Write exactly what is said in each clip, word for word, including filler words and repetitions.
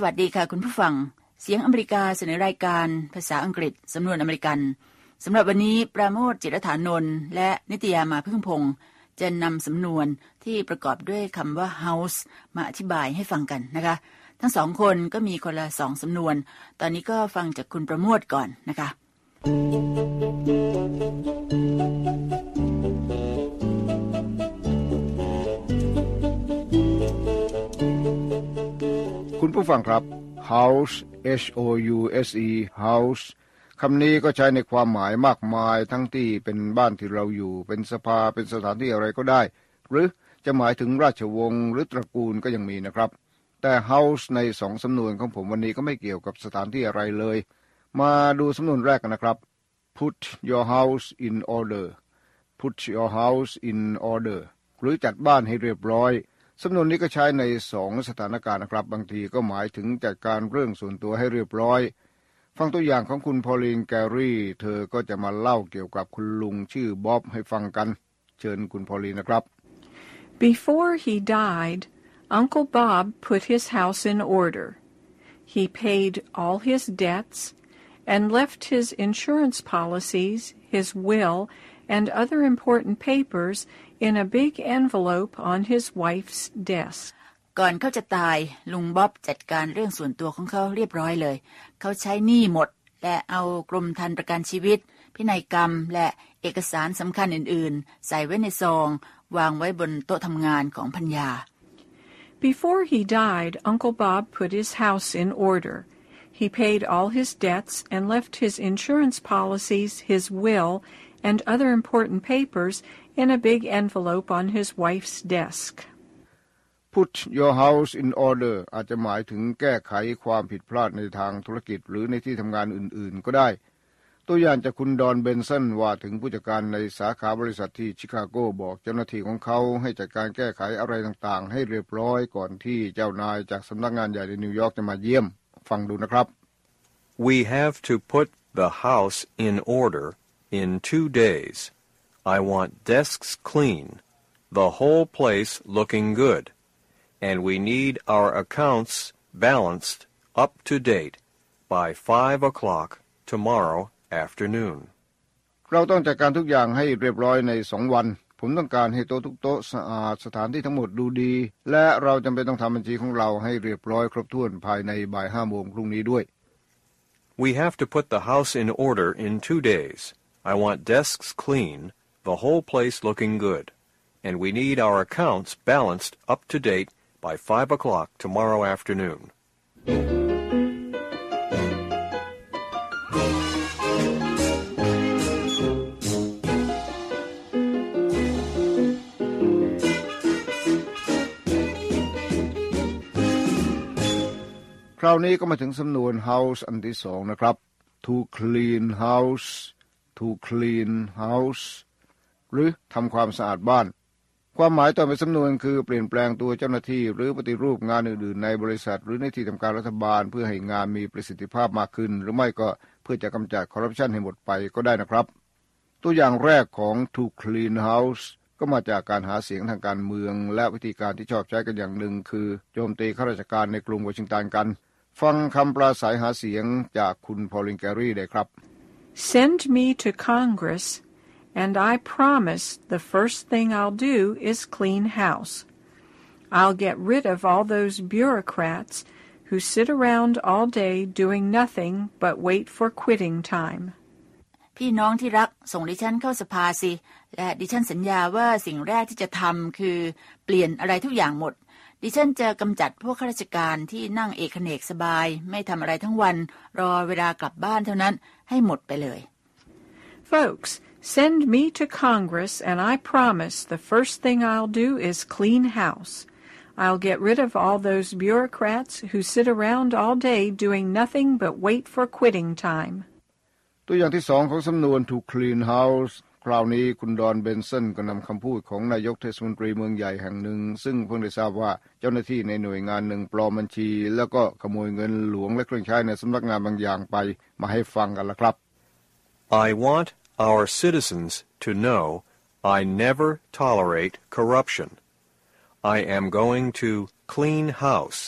วัสดีค่ะคุณผู้ฟังเสียงอเมริกาเสนอรายการภาษาอังกฤษสำนวนอเมริกันสำหรับวันนี้ปราโมช จิรฐานนท์และนิตยามาพึ่งพงษ์จะนำสำนวนที่ประกอบด้วยคำว่า house มาอธิบายให้ฟังกันนะคะทั้งสองคนก็มีคนละสองสำนวนตอนนี้ก็ฟังจากคุณประโมชก่อนนะคะคุณผู้ฟังครับ house h o u s e house คำนี้ก็ใช้ในความหมายมากมายทั้งที่เป็นบ้านที่เราอยู่เป็นสภาเป็นสถานที่อะไรก็ได้หรือจะหมายถึงราชวงศ์หรือตระกูลก็ยังมีนะครับแต่ house ในสองสำนวนของผมวันนี้ก็ไม่เกี่ยวกับสถานที่อะไรเลยมาดูสำนวนแรกกันนะครับ put your house in order put your house in order หรือจัดบ้านให้เรียบร้อยสำนวนนี้ก็ใช้ในสองสถานการณ์นะครับบางทีก็หมายถึงจัดการเรื่องส่วนตัวให้เรียบร้อยฟังตัวอย่างของคุณพอลินแกรี่เธอก็จะมาเล่าเกี่ยวกับคุณลุงชื่อบ๊อบให้ฟังกันเชิญคุณพอลินนะครับ Before he died, Uncle Bob put his house in order. He paid all his debts and left his insurance policies, his will, and other important papers in a big envelope on his wife's desk. ก่อนเขาจะตายลุงบ๊อบจัดการเรื่องส่วนตัวของเขาเรียบร้อยเลยเขาใช้หนี้หมดและเอากรมธรรม์ประกันชีวิตพินัยกรรมและเอกสารสำคัญอื่นๆใส่ไว้ในซองวางไว้บนโต๊ะทำงานของภรรยา Before he died, Uncle Bob put his house in order. He paid all his debts and left his insurance policies, his will, and other important papers in a big envelope on his wife's desk.Put your house in order อาจจะหมายถึงแก้ไขความผิดพลาดในทางธุรกิจหรือในที่ทำงานอื่นๆก็ได้ตัวอย่างจากคุณดอนเบนสันว่าถึงผู้จัดการในสาขาบริษัทที่ชิคาโกบอกเจ้าหน้าที่ของเขาให้จัดการแก้ไขอะไรต่างๆให้เรียบร้อยก่อนที่เจ้านายจากสำนักงานใหญ่ในนิวยอร์กจะมาเยี่ยมฟังดูนะครับ We have to put the house in order in two days. I want desks clean, the whole place looking good.And we need our accounts balanced up to date by five o'clock tomorrow afternoon. เราต้องจัดการทุกอย่างให้เรียบร้อยในสองวันผมต้องการให้โต๊ะทุกโต๊ะสะอาดสถานที่ทั้งหมดดูดีและเราจำเป็นต้องทำบัญชีของเราให้เรียบร้อยครบถ้วนภายในบ่ายห้าโมงพรุ่งนี้ด้วย We have to put the house in order in two days. I want desks clean, the whole place looking good, and we need our accounts balanced up to date.By five o'clock tomorrow afternoon. คราวนี้ก็มาถึงสำนวน house อันที่สองนะครับ to clean house to clean house หรือทำความสะอาดบ้านความหมายต่อไปสำนวนคือเปลี่ยนแปลงตัวเจ้าหน้าที่หรือปฏิรูปงานอื่นๆในบริษัทหรือในที่ทำการรัฐบาลเพื่อให้งานมีประสิทธิภาพมากขึ้นหรือไม่ก็เพื่อจะกำจัดคอร์รัปชันให้หมดไปก็ได้นะครับตัวอย่างแรกของ to clean house ก็มาจากการหาเสียงทางการเมืองและวิธีการที่ชอบใช้กันอย่างหนึ่งคือโจมตีข้าราชการในกรุงวอชิงตันกันฟังคำปราศัยหาเสียงจากคุณพอลินแกรี่ได้ครับ Send me to Congress.And I promise the first thing I'll do is clean house. I'll get rid of all those bureaucrats who sit around all day doing nothing but wait for quitting time. พี่น้องที่รักส่งดิฉันเข้าสภาสิและดิฉันสัญญาว่าสิ่งแรกที่จะทำคือเปลี่ยนอะไรทุกอย่างหมดดิฉันจะกำจัดพวกข้าราชการที่นั่งเอกเนกสบายไม่ทำอะไรทั้งวันรอเวลากลับบ้านเท่านั้นให้หมดไปเลย Folks,Send me to Congress, and I promise the first thing I'll do is clean house. I'll get rid of all those bureaucrats who sit around all day doing nothing but wait for quitting time. ตัวอย่างที่สองของสำนวน to clean house คราวนี้คุณดอนเบนสันก็นำคำพูดของนายกเทศมนตรีเมืองใหญ่แห่งหนึ่งซึ่งเพิ่งได้ทราบว่าเจ้าหน้าที่ในหน่วยงานหนึ่งปลอมบัญชีแล้วก็ขโมยเงินหลวงและเครื่องใช้ในสำนักงานบางอย่างไปมาให้ฟังกันละครับ I want our citizens to know I never tolerate corruption. I am going to clean house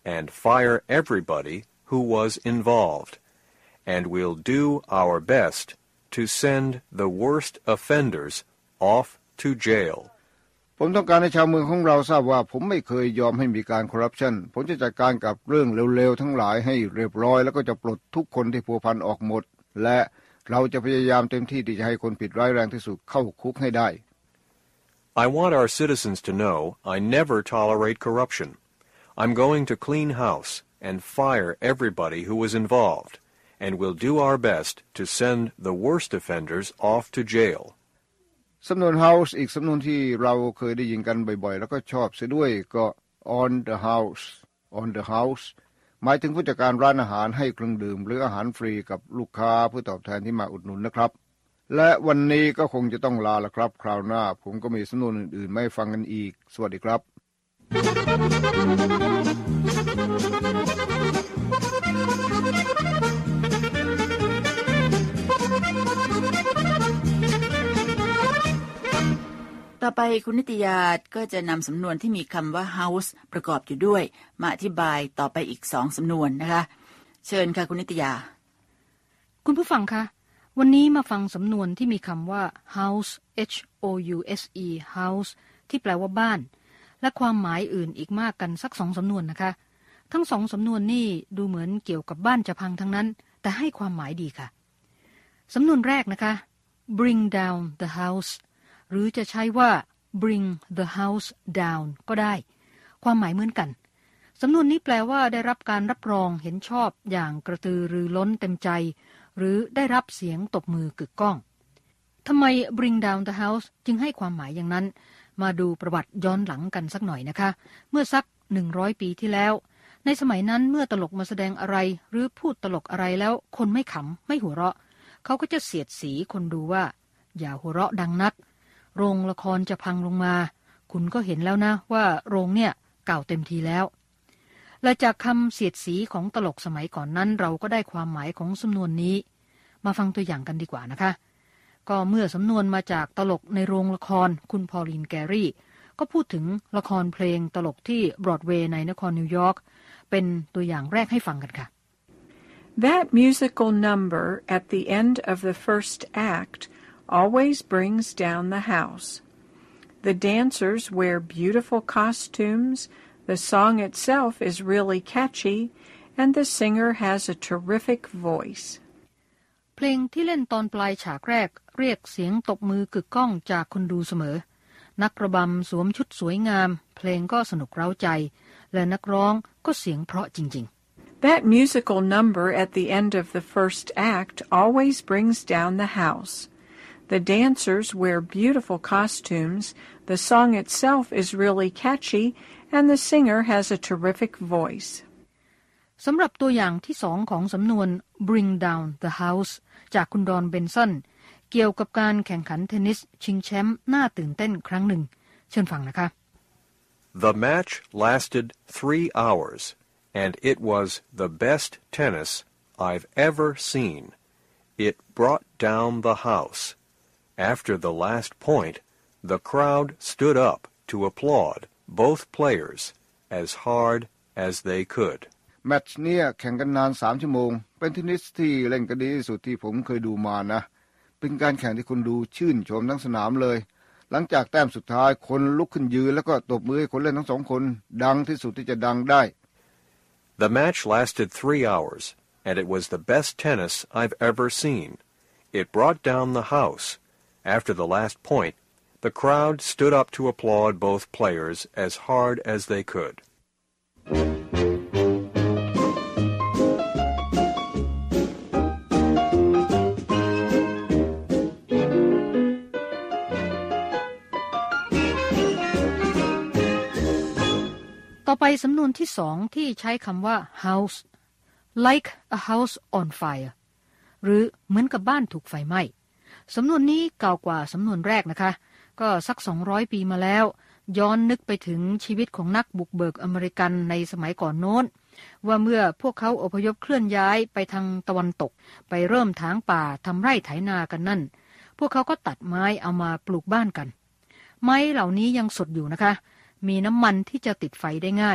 and fire everybody who was involved, and we'll do our best to send the worst offenders off to jail. ผมต้องการให้ชาวเมืองของเราทราบว่าผมไม่เคยยอมให้มีการคอร์รัปชันผมจะจัดการกับเรื่องเร็วๆทั้งหลายให้เรียบร้อยแล้วก็จะปลดทุกคนที่พัวพันออกหมดและเราจะพยายามเต็มที่ที่จะให้คนผิดร้ายแรงที่สุดเข้าคุกให้ได้ I want our citizens to know I never tolerate corruption. I'm going to clean house and fire everybody who was involved, and we'll do our best to send the worst offenders off to jail. สำนวน house อีกสำนวนที่เราเคยได้ยินกันบ่อยๆแล้วก็ชอบเสียด้วยก็ on the house on the house หมายถึงผู้จัดการร้านอาหารให้เครื่องดื่มหรืออาหารฟรีกับลูกค้าเพื่อตอบแทนที่มาอุดหนุนนะครับและวันนี้ก็คงจะต้องลาละครับคราวหน้าผมก็มีสำนวนอื่นๆไม่ฟังกันอีกสวัสดีครับต่อไปคุณนิตยาก็จะนำสำนวนที่มีคำว่า house ประกอบอยู่ด้วยมาอธิบายต่อไปอีกสองสำนวนนะคะเชิญค่ะคุณนิตยาคุณผู้ฟังคะวันนี้มาฟังสำนวนที่มีคำว่า house h o u s e house ที่แปลว่าบ้านและความหมายอื่นอีกมากกันสักสองสำนวนนะคะทั้งสองสำนวนนี่ดูเหมือนเกี่ยวกับบ้านจะพังทั้งนั้นแต่ให้ความหมายดีค่ะสำนวนแรกนะคะ bring down the house หรือจะใช้ว่า bring the house down ก็ได้ความหมายเหมือนกันสำนวนนี้แปลว่าได้รับการรับรองเห็นชอบอย่างกระตือรือร้นเต็มใจหรือได้รับเสียงตบมือกึกก้องทำไม bring down the house จึงให้ความหมายอย่างนั้นมาดูประวัติย้อนหลังกันสักหน่อยนะคะเมื่อสักหนึ่งร้อยปีที่แล้วในสมัยนั้นเมื่อตลกมาแสดงอะไรหรือพูดตลกอะไรแล้วคนไม่ขำไม่หัวเราะเขาก็จะเสียดสีคนดูว่าอย่าหัวเราะดังนักโรงละครจะพังลงมาคุณก็เห็นแล้วนะว่าโรงเนี่ยเก่าเต็มทีแล้วและจากคำเสียดสีของตลกสมัยก่อนนั้นเราก็ได้ความหมายของสำนวนนี้มาฟังตัวอย่างกันดีกว่านะคะก็เมื่อสำนวนมาจากตลกในโรงละครคุณพอลินแกรี่ก็พูดถึงละครเพลงตลกที่บรอดเวย์ในนครนิวยอร์กเป็นตัวอย่างแรกให้ฟังกันค่ะ That musical number at the end of the first act always brings down the house. The dancers wear beautiful costumes, the song itself is really catchy, and the singer has a terrific voice. เพลงที่เล่นตอนปลายฉากแรกเรียกเสียงตบมือกึกก้องจากคนดูเสมอนักระบำสวมชุดสวยงามเพลงก็สนุกเร้าใจและนักร้องก็เสียงเพราะจริงๆ That musical number at the end of the first act always brings down the house.The dancers wear beautiful costumes, the song itself is really catchy, and the singer has a terrific voice. สำหรับตัวอย่างที่สองของสำนวน bring down the house จากคุณดอนเบนสันเกี่ยวกับการแข่งขันเทนนิสชิงแชมป์น่าตื่นเต้นครั้งหนึ่งเชิญฟังนะคะ The match lasted three hours, and it was the best tennis I've ever seen. It brought down the house.After the last point, the crowd stood up to applaud both players as hard as they could. แมตช์เนี่ยแข่งกันนานสามชั่วโมงเป็นเทนนิสที่เล่นกันดีที่สุดที่ผมเคยดูมานะเป็นการแข่งที่คนดูชื่นชมทั้งสนามเลยหลังจากแต้มสุดท้ายคนลุกขึ้นยืนแล้วก็ตบมือให้คนเล่นทั้งสองคนดังที่สุดที่จะดังได้ The match lasted three hours, and it was the best tennis I've ever seen. It brought down the house.After the last point, the crowd stood up to applaud both players as hard as they could. ต่อไปสำนวนที่สองที่ใช้คำว่า house like a house on fire หรือเหมือนกับบ้านถูกไฟไหม้สำนวนนี้เก่ากว่าสำนวนแรกนะคะก็สักสองร้อยปีมาแล้วย้อนนึกไปถึงชีวิตของนักบุกเบิกอเมริกันในสมัยก่อนโน้นว่าเมื่อพวกเขาอพยพเคลื่อนย้ายไปทางตะวันตกไปเริ่มถางป่าทำไร่ไถนากันนั่นพวกเขาก็ตัดไม้เอามาปลูกบ้านกันไม้เหล่านี้ยังสดอยู่นะคะมีน้ำมันที่จะติดไฟได้ง่าย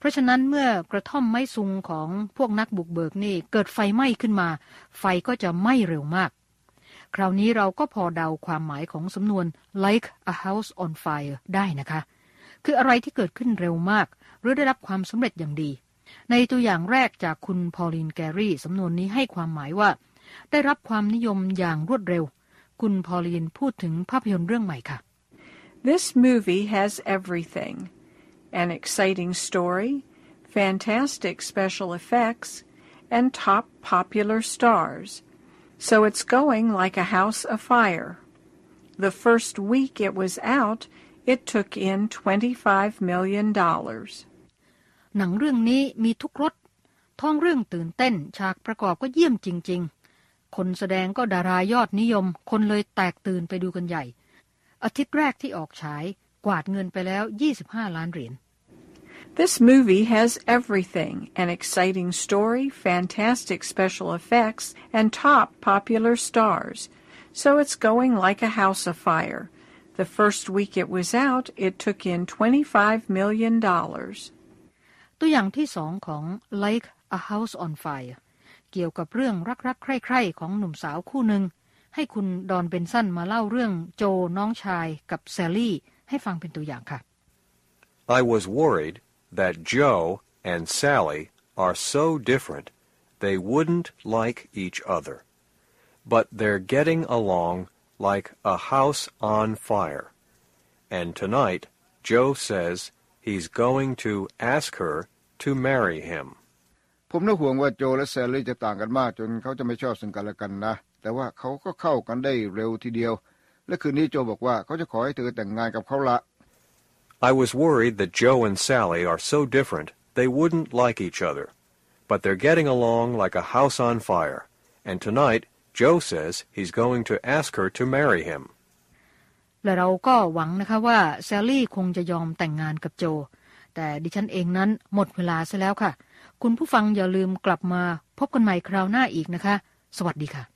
เพราะฉะนั้นเมื่อกระท่อมไม้ซุงของพวกนักบุกเบิกนี่เกิดไฟไหม้ขึ้นมาไฟก็จะไหม้เร็วมากคราวนี้เราก็พอเดาความหมายของสำนวน like a house on fire ได้นะคะคืออะไรที่เกิดขึ้นเร็วมากหรือได้รับความสำเร็จอย่างดีในตัวอย่างแรกจากคุณพอลินแกรี่สำนวนนี้ให้ความหมายว่าได้รับความนิยมอย่างรวดเร็วคุณพอลินพูดถึงภาพยนตร์เรื่องใหม่ค่ะ This movie has everything. An exciting story, fantastic special effects, and top popular stars. So it's going like a house afire. The first week it was out, it took in twenty-five million dollars. หนังเรื่องนี้มีทุกรสท้องเรื่องตื่นเต้นฉากประกอบก็เยี่ยมจริงๆคนแสดงก็ดารายอดนิยมคนเลยแตกตื่นไปดูกันใหญ่อาทิตย์แรกที่ออกฉายกวาดเงินไปแล้วยี่สิบห้าล้านเหรียญ This movie has everything, an exciting story, fantastic special effects, and top popular stars. So it's going like a house afire. The first week it was out, it took in twenty-five million dollars. ตัวอย่างที่สองของ Like a House on Fire เกี่ยวกับเรื่องรักๆใคร่ๆของหนุ่มสาวคู่หนึ่งให้คุณดอนเบนสันมาเล่าเรื่องโจน้องชายกับแซลลี่ให้ฟังเป็นตัวอย่างค่ะ I was worried that Joe and Sally are so different they wouldn't like each other. But they're getting along like a house on fire. And tonight, Joe says he's going to ask her to marry him. ผมน่าห่วงว่าโจและแซลลี่จะต่างกันมากจนเขาจะไม่ชอบซึ่งกันและกันนะแต่ว่าเขาก็เข้ากันได้เร็วทีเดียวและคืนนี้โจบอกว่าเขาจะขอให้เธอแต่งงานกับเขาละ I was worried that Joe and Sally are so different they wouldn't like each other. But they're getting along like a house on fire. And tonight, Joe says he's going to ask her to marry him. และเราก็หวังนะคะว่าแซลลี่คงจะยอมแต่งงานกับโจแต่ดิฉันเองนั้นหมดเวลาซะแล้วค่ะคุณผู้ฟังอย่าลืมกลับมาพบกันใหม่คราวหน้าอีกนะคะสวัสดีค่ะ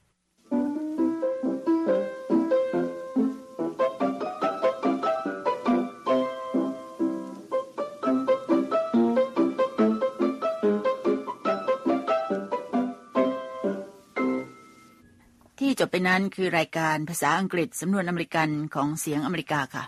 ที่จบไปนั้นคือรายการภาษาอังกฤษสำนวนอเมริกันของเสียงอเมริกาค่ะ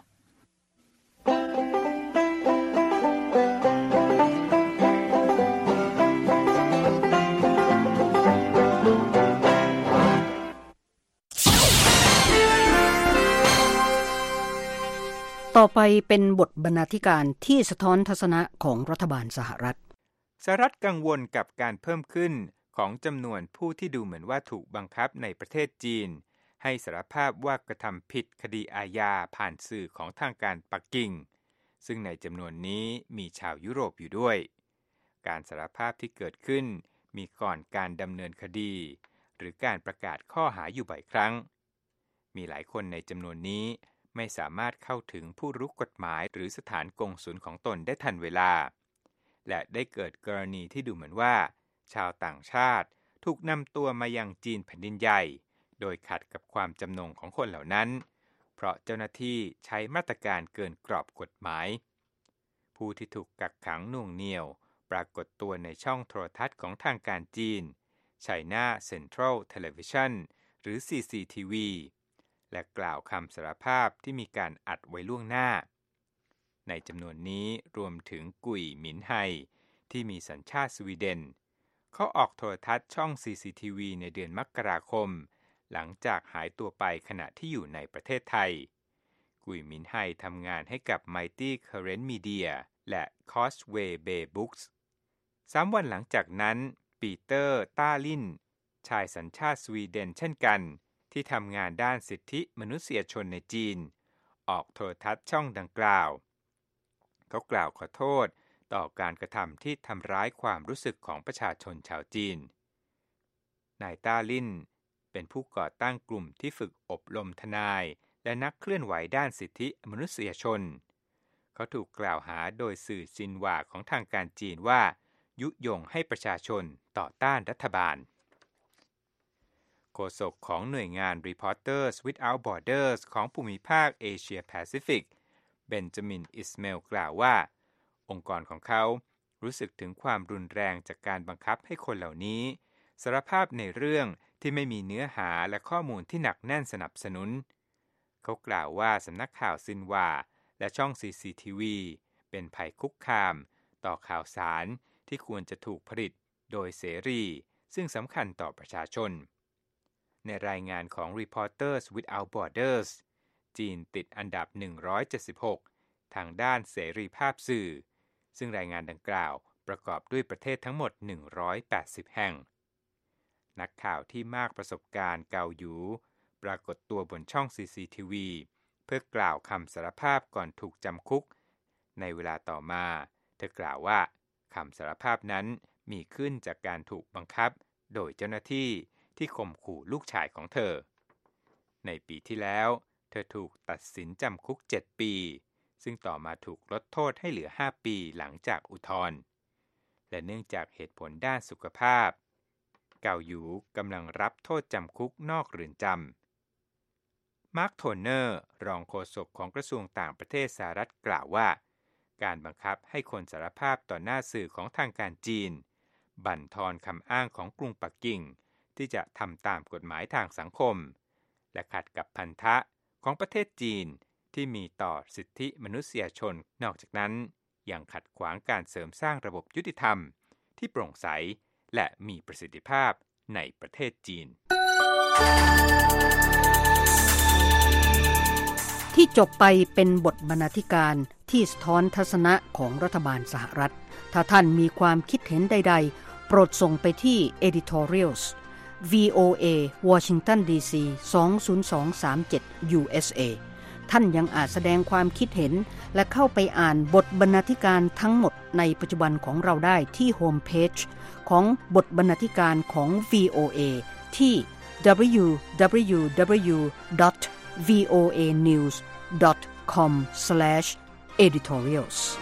ต่อไปเป็นบทบรรณาธิการที่สะท้อนทัศนะของรัฐบาลสหรัฐสหรัฐกังวลกับการเพิ่มขึ้นของจำนวนผู้ที่ดูเหมือนว่าถูกบังคับในประเทศจีนให้สารภาพว่ากระทำผิดคดีอาญาผ่านสื่อของทางการปักกิ่งซึ่งในจำนวนนี้มีชาวยุโรปอยู่ด้วยการสารภาพที่เกิดขึ้นมีก่อนการดำเนินคดีหรือการประกาศข้อหาอยู่บ่อยครั้งมีหลายคนในจำนวนนี้ไม่สามารถเข้าถึงผู้รู้กฎหมายหรือสถานกงสุลของตนได้ทันเวลาและได้เกิดกรณีที่ดูเหมือนว่าชาวต่างชาติถูกนำตัวมายังจีนแผ่นดินใหญ่โดยขัดกับความจำนงของคนเหล่านั้นเพราะเจ้าหน้าที่ใช้มาตรการเกินกรอบกฎหมายผู้ที่ถูกกักขังหน่วงเหนี่ยวปรากฏตัวในช่องโทรทัศน์ของทางการจีน China Central Television หรือ ซี ซี ที วี และกล่าวคำสารภาพที่มีการอัดไว้ล่วงหน้าในจำนวนนี้รวมถึงกุยหมินไฮที่มีสัญชาติสวีเดนเขาออกโทรทัศน์ช่อง ซี ซี ที วี ในเดือนมกราคมหลังจากหายตัวไปขณะที่อยู่ในประเทศไทยกุยหมินไฮทำงานให้กับ Mighty Current Media และ Causeway Bay Books สามวันหลังจากนั้นปีเตอร์ต้าลินชายสัญชาติสวีเดนเช่นกันที่ทำงานด้านสิทธิมนุษยชนในจีนออกโทรทัศน์ช่องดังกล่าวเขากล่าวขอโทษต่อการกระทำที่ทำร้ายความรู้สึกของประชาชนชาวจีนนายต้าลินเป็นผู้ก่อตั้งกลุ่มที่ฝึกอบรมทนายและนักเคลื่อนไหวด้านสิทธิมนุษยชนเขาถูกกล่าวหาโดยสื่อซินหว่าของทางการจีนว่ายุยงให้ประชาชนต่อต้านรัฐบาลโฆษกของหน่วยงาน Reporters Without Borders ของภูมิภาคเอเชียแปซิฟิกเบนจามินอิสเมลกล่าวว่าองค์กรของเขารู้สึกถึงความรุนแรงจากการบังคับให้คนเหล่านี้สารภาพในเรื่องที่ไม่มีเนื้อหาและข้อมูลที่หนักแน่นสนับสนุนเขากล่าวว่าสำนักข่าวซินหวาและช่อง ซี ซี ที วี เป็นภัยคุกคามต่อข่าวสารที่ควรจะถูกผลิตโดยเสรีซึ่งสำคัญต่อประชาชนในรายงานของ Reporters Without Borders จีนติดอันดับหนึ่งร้อยเจ็ดสิบหกทางด้านเสรีภาพสื่อซึ่งรายงานดังกล่าวประกอบด้วยประเทศทั้งหมดหนึ่งร้อยแปดสิบแห่งนักข่าวที่มากประสบการณ์เกาหยูปรากฏตัวบนช่อง ซี ซี ที วี เพื่อกล่าวคำสารภาพก่อนถูกจำคุกในเวลาต่อมาเธอกล่าวว่าคำสารภาพนั้นมีขึ้นจากการถูกบังคับโดยเจ้าหน้าที่ที่ข่มขู่ลูกชายของเธอในปีที่แล้วเธอถูกตัดสินจำคุกเจ็ดปีซึ่งต่อมาถูกลดโทษให้เหลือห้าปีหลังจากอุทธรณ์และเนื่องจากเหตุผลด้านสุขภาพเกาหยูกำลังรับโทษจำคุกนอกเรือนจำมาร์คโทเนอร์รองโฆษกของกระทรวงต่างประเทศสหรัฐกล่าวว่าการบังคับให้คนสารภาพต่อหน้าสื่อของทางการจีนบั่นทอนคำอ้างของกรุงปักกิ่งที่จะทำตามกฎหมายทางสังคมและขัดกับพันธะของประเทศจีนที่มีต่อสิทธิมนุษยชนนอกจากนั้นยังขัดขวางการเสริมสร้างระบบยุติธรรมที่โปร่งใสและมีประสิทธิภาพในประเทศจีนที่จบไปเป็นบทบรรณาธิการที่สะท้อนทัศนะของรัฐบาลสหรัฐถ้าท่านมีความคิดเห็นใดๆโปรดส่งไปที่ editorials วี โอ เอ Washington ดี ซี สอง ศูนย์ สอง สาม เจ็ด ยู เอส เอ ท่านยังอาจแสดงความคิดเห็นและเข้าไปอ่านบทบรรณาธิการทั้งหมดในปัจจุบันของเราได้ที่โฮมเพจของบทบรรณาธิการของ วี โอ เอ ที่ ดับเบิลยู ดับเบิลยู ดับเบิลยู ดอท วี โอ เอ นิวส์ ดอท คอม สแลช เอดิทอเรียลส์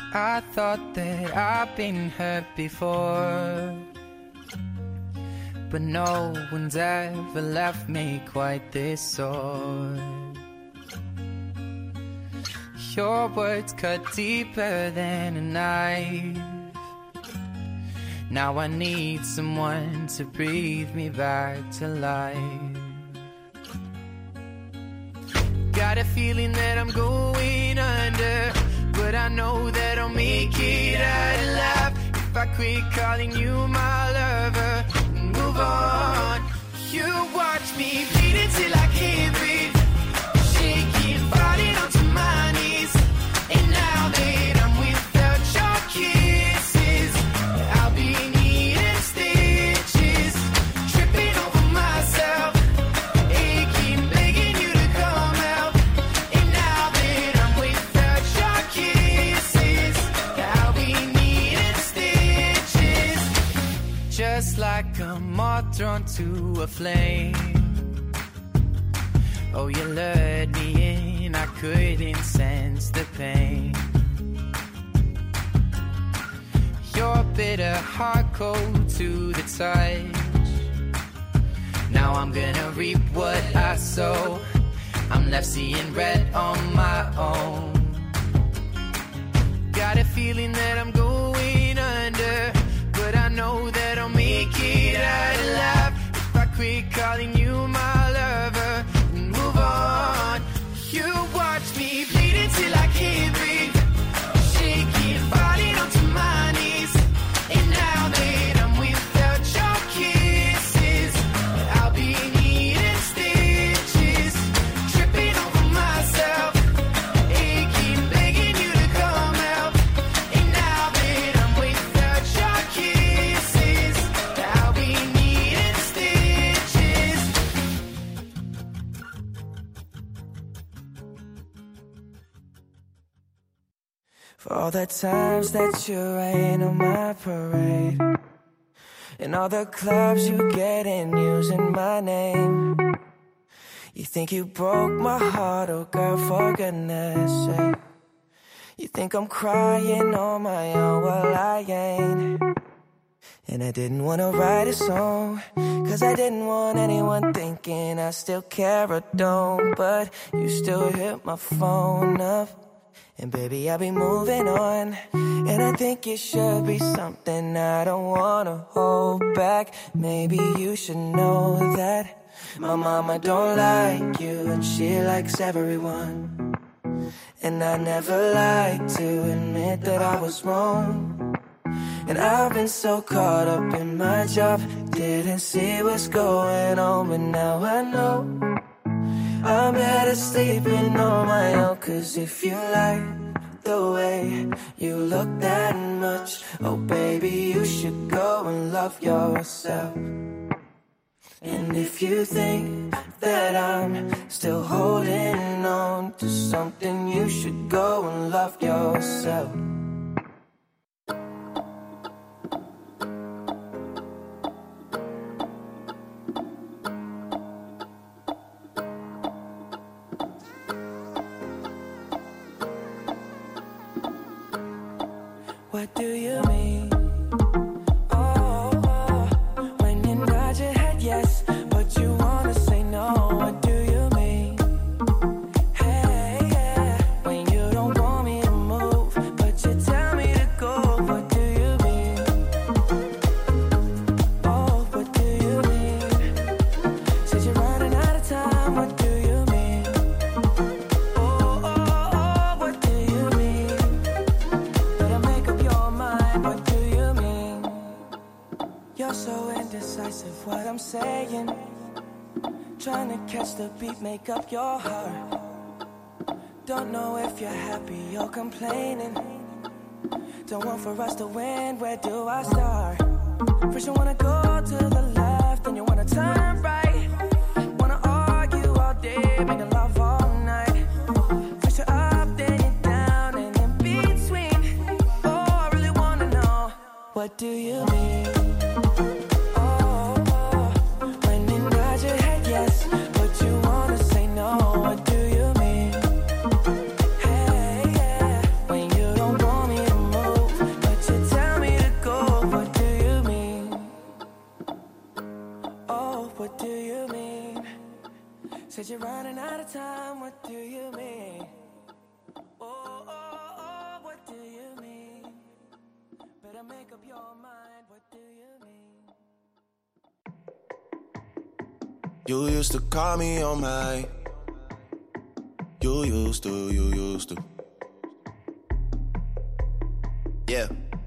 I thought that I've been hurt before, but no one's ever left me quite this sore. Your words cut deeper than a knife. Now I need someone to breathe me back to life. Got a feeling that I'm going under, but I know that I'll make it out alive if I quit calling you my lover and move on. You watch me bleeding till I can't breathe, shaking, falling onto my knees. And now that I'm without your kisses, I'll be needing stitches, tripping over myself, aching, begging you to come out. And now that I'm without your kisses, I'll be needing stitches, just like a moth drawn to a flame. Oh, you lured me in, I couldn't sense the pain. Your bitter heart cold to the touch. Now I'm gonna reap what I sow. I'm left seeing red on my own. Got a feeling that I'm going under, but I know that I'll make it out alive if I quit calling you my lover and move on. You watch me bleeding till I can't breathe, shaking, falling onto my knees. And now that I'm without your kisses, I'll be needing stitches, tripping over myself, aching, begging you to come out. And now that I'm without your kisses, I'll be needing stitches. For all the times that you rain on my parade, and all the clubs you get in using my name. You think you broke my heart, oh girl, for goodness sake. You think I'm crying on my own, well I ain't. And I didn't wanna write a song, cause I didn't want anyone thinking I still care or don't. But you still hit my phone up, and baby, I'll be moving on. And I think it should be something I don't wanna hold back. Maybe you should know that my mama don't like you, and she likes everyone. And I never like to admit that I was wrong. And I've been so caught up in my job, didn't see what's going on. But now I know I'm better sleeping on my own. Cause if you like the way you look that much, oh baby, you should go and love yourself. And if you think that I'm still holding on to something, you should go and love yourself. What do you mean? Oh, oh, when you nod your head yes, but you wanna say no. What do you mean? Hey, yeah, when you don't want me to move, but you tell me to go. What do you mean? Oh, what do you mean? Said you're running out of time. What do you mean? Oh, oh, oh, what do you mean? Better make up your mind. What do you mean? You're so indecisive, what I'm saying. Trying to catch the beat, make up your heart. Don't know if you're happy or complaining. Don't want for us to win, where do I start? First you wanna go to the left, then you wanna turn right. Wanna argue all day, making love all night. First you're up, then you're down, and in between. Oh, I really wanna know, what do you mean? Oh, oh, when you nod your head yes, but you wanna say no. What do you mean? Hey, yeah, when you don't want me to You used to call me on my. You used to, you used to. Yeah.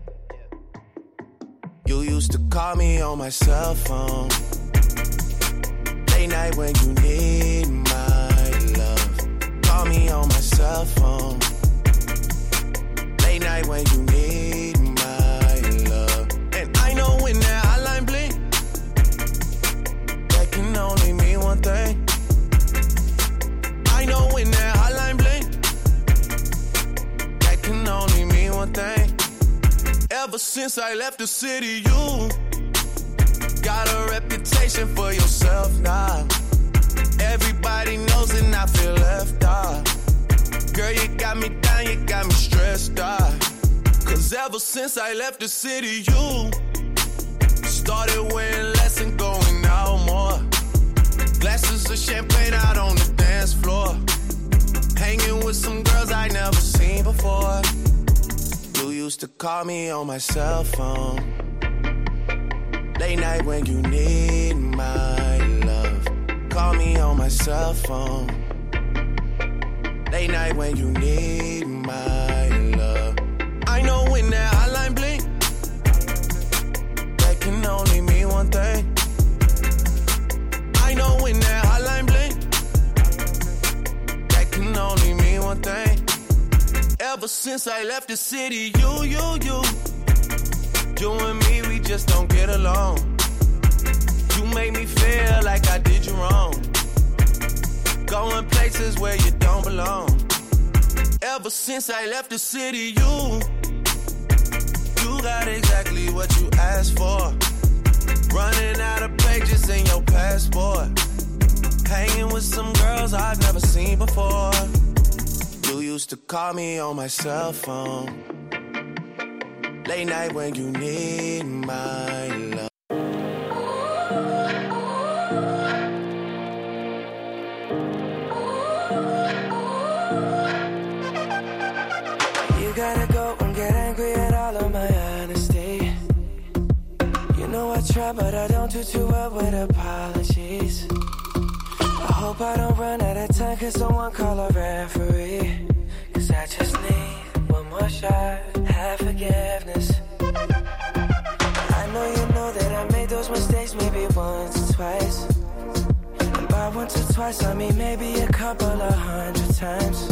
You used to call me on my cell phone. Late night when you need my love. Call me on my cell phone. Late night when you need my love. And I know when that hotline blink, that can only mean one thing. I know when that hotline blink, that can only mean one thing. Ever since I left the city, you got a reputation for yourself now. Everybody knows and I feel left out. Girl, you got me down, you got me stressed out. Cause ever since I left the city, you started wearing less and going out more. Glasses of champagne out on the dance floor. Hanging with some girls I never seen before. You used to call me on my cell phone. Late night when you need my love. Call me on my cell phone. Late night when you need my love. I know when that hotline blink, that can only mean one thing. I know when that hotline blink, that can only mean one thing. Ever since I left the city, you, you, you, you and me, we just don't get along. You make me feel like I did you wrong. Going places where you don't belong. Ever since I left the city, you, you got exactly what you asked for. Running out of pages in your passport. Hanging with some girls I've never seen before. You used to call me on my cell phone. Late night when you need my love. You gotta go and get angry at all of my honesty. You know I try, but I don't do too well with apologies. I hope I don't run out of time, cause someone call a referee. Cause I just need one more shot, have forgiveness. I know you know that I made those mistakes maybe once or twice. And by once or twice I mean maybe a couple of hundred times.